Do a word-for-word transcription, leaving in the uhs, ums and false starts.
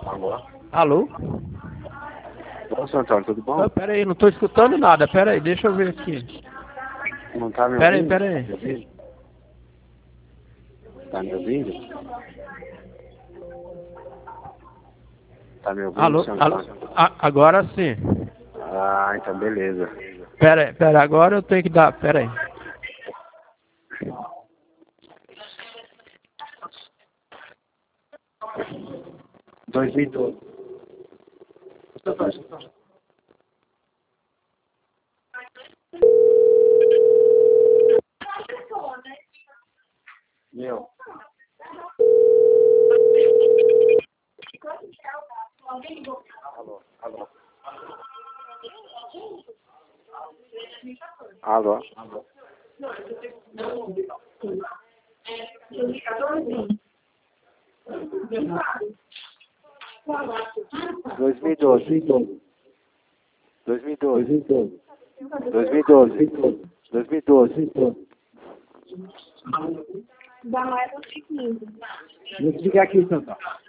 Alô? Alô? Ô, seu Antônio, tudo bom? Ah, pera aí, não tô escutando nada. Pera aí, deixa eu ver aqui. Não tá me Pera aí, ouvindo? pera aí. Me ouvindo? Tá me ouvindo? Tá me ouvindo, Alô? seu Alô? Antônio? Ah, agora sim. Ah, então beleza. Pera aí, pera aí, agora eu tenho que dar. Pera aí. dois mil e doze. Meu. Alô, alô. Alô. Alô. dois mil e doze. dois mil e doze. dois mil e doze. dois mil e doze. Dá mais um pouquinho. Vou desligar aqui, Santão.